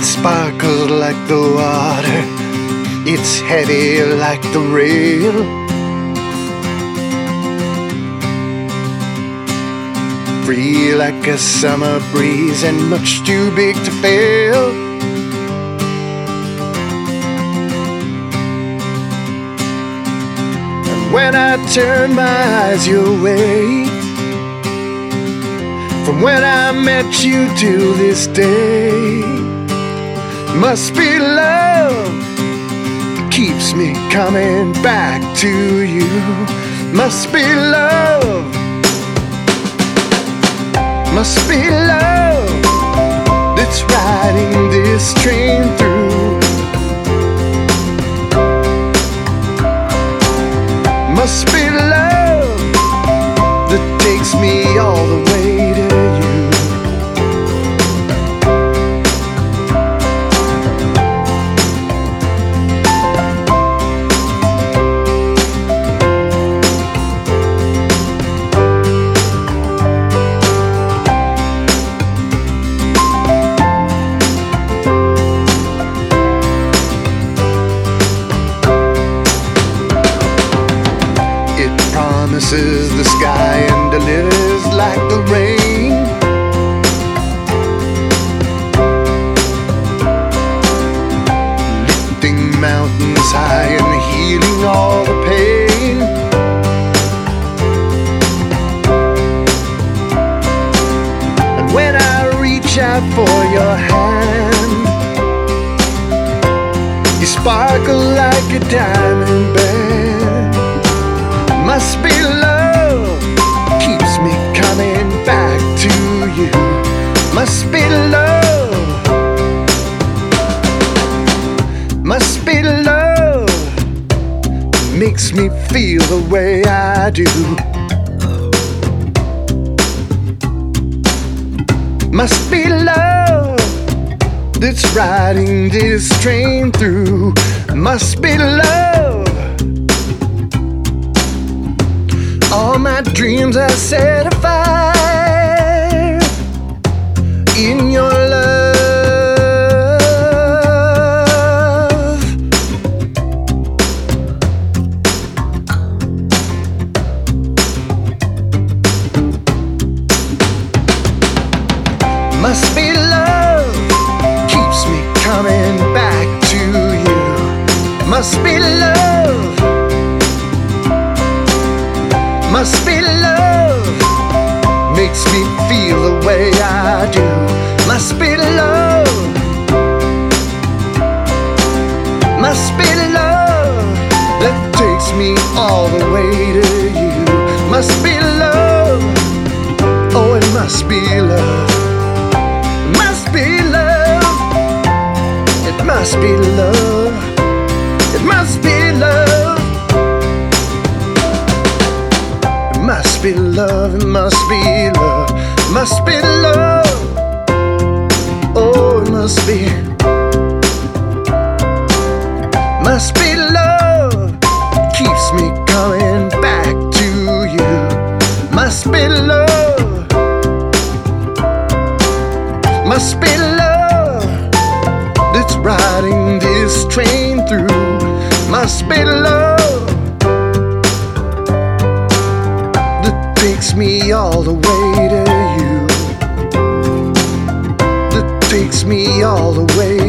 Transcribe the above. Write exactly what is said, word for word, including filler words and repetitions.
sparkles like the water, it's heavy like the rail. Free like a summer breeze and much too big to fail. And when I turn my eyes your way, from when I met you till this day, must be love that keeps me coming back to you. Must be love, must be love that's riding this train through. Must be love that takes me all the way to you. Promises the sky and delivers like the rain. Lifting mountains high and healing all the pain. And when I reach out for your hand, you sparkle like a diamond band. Must be love keeps me coming back to you. Must be love, must be love makes me feel the way I do. Must be love that's riding this train through. Must be love. All my dreams are set afire in your love. Must be love keeps me coming back to you. Must be love, must be love makes me feel the way I do. Must be love, must be love that takes me all the way to you. Must be love, oh it must be love. Must be love, it must be love. It must be love. Must be love, it must be love, must be love. Oh, it must be, must be love keeps me coming back to you. Must be love, must be love that's riding this train through. Must be love takes me all the way to you. That takes me all the way